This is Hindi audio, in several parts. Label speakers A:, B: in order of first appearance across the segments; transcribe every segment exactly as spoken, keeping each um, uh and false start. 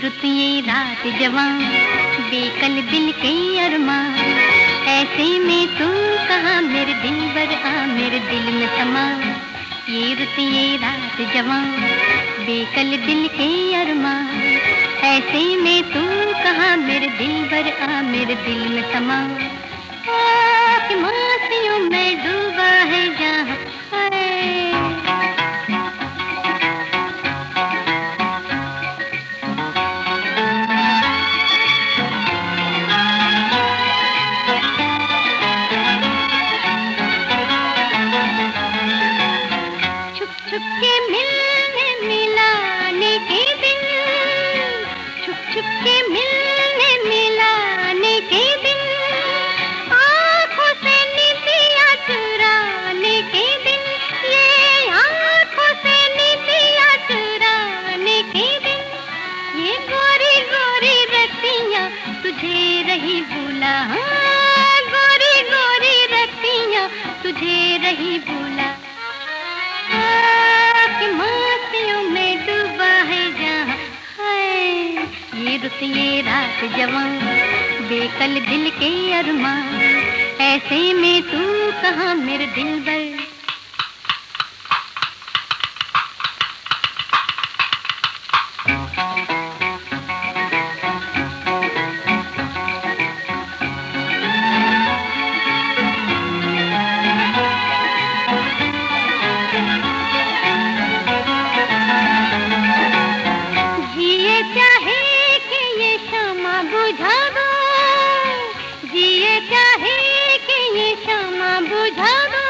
A: रुत ये रात जवां, बेकल दिल के अरमां, ऐसे में तू कहाँ मेरे दिल बर आ मेरे दिल में समा। ये रुत ये रात जवां, बेकल दिल के अरमां, ऐसे में तू कहाँ मेरे दिल बर आ मेरे दिल में समा। कि मासियों में डूबा है जहाँ छुप के मिलने मिलाने के दिन, छुप छुप के मिलने मिलाने के दिन, आँखों से नीतियाँ चुराने के दिन, ये आँखों से नीतियाँ चुराने के दिन, ये गोरी गोरी रतियाँ तुझे रही भूला, हाँ गोरी गोरी रतियाँ तुझे रही भूला। ये रुत ये रात जवां, बेकल दिल के अरमां, ऐसे में तू कहाँ मेरे दिल बर। बुझा दो जिए चाहे कि ये शमा बुझा दो,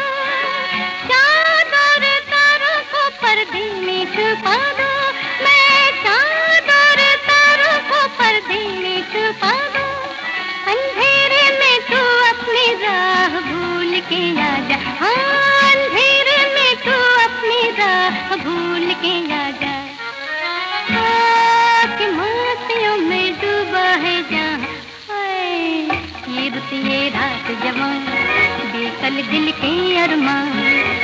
A: चादर तारों को पर्दे में छुपा दो, मैं चादर तारों को पर्दे में छुपा दो। अंधेरे में तू अपनी राह भूल के आ जा, हाँ अंधेरे में तू अपनी राह भूल के आ जा। कि मासियों में डूबा है जहाँ, ये रुत ये रात जवां, बेकल दिल के अरमां,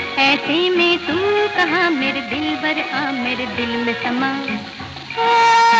A: ऐसे में तू कहाँ मेरे दिल बर आ मेरे दिल में समा।